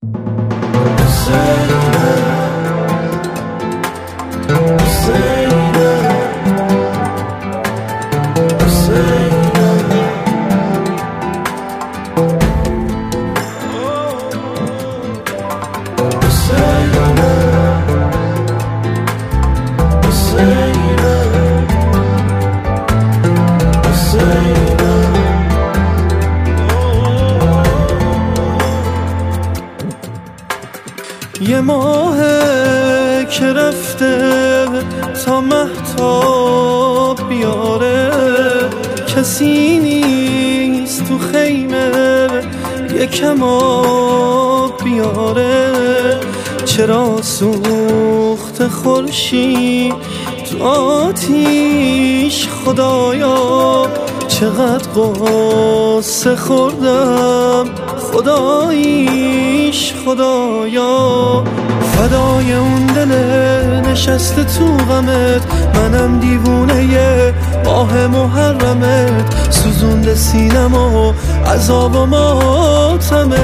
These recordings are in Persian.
یه ماهه که رفته تا مهتاب بیاره، کسی نیست تو خیمه یکم آب بیاره. چرا سوخت خورشید تو آتیش خدایا، چقدر قصه خوردم خداییش خدایا. فدای اون دل نشسته تو غمت، منم دیوونه ماه محرمت، سوزونده سینم و عذاب و ماتمت.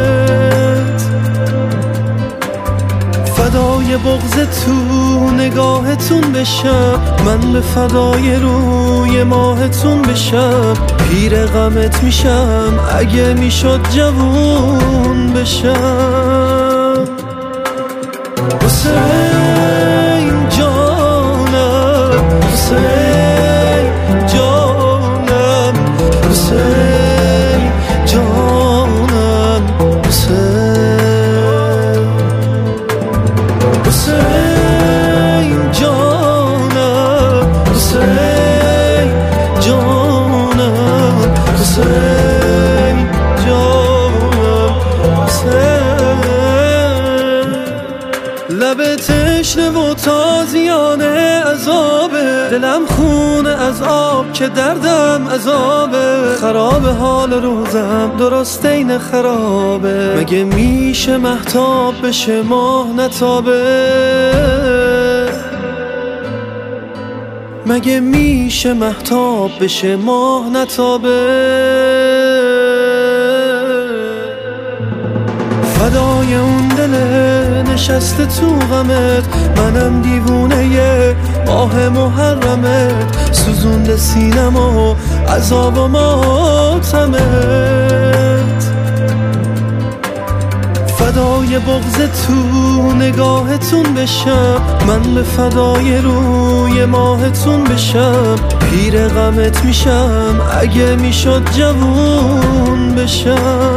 فدای بغض تو نگاهتون بشم، من به فدای روی ماهتون بشم. پیر غمت میشم اگه میشد جوون بشم. حسین جانم، حسین جانم، حسین جانم، حسین، حسین جانم، حسین جانم، حسین جانم، حسین. لب تشنه و تازیانه عذابه، دلم خونه از آب که دردم عذابه. خراب حال روزم درست این خرابه، مگه میشه مهتاب بشه ماه نتابه؟ مگه میشه مهتاب بشه ماه نتابه؟ فدای اون دل نشسته تو غمت، منم دیوونه ماه محرمت، سوزونده سینم و عذاب و ماتمت. فدای بغض تو نگاهتون بشم، من به فدای روی ماهتون بشم. پیر غمت میشم اگه میشد جوون بشم.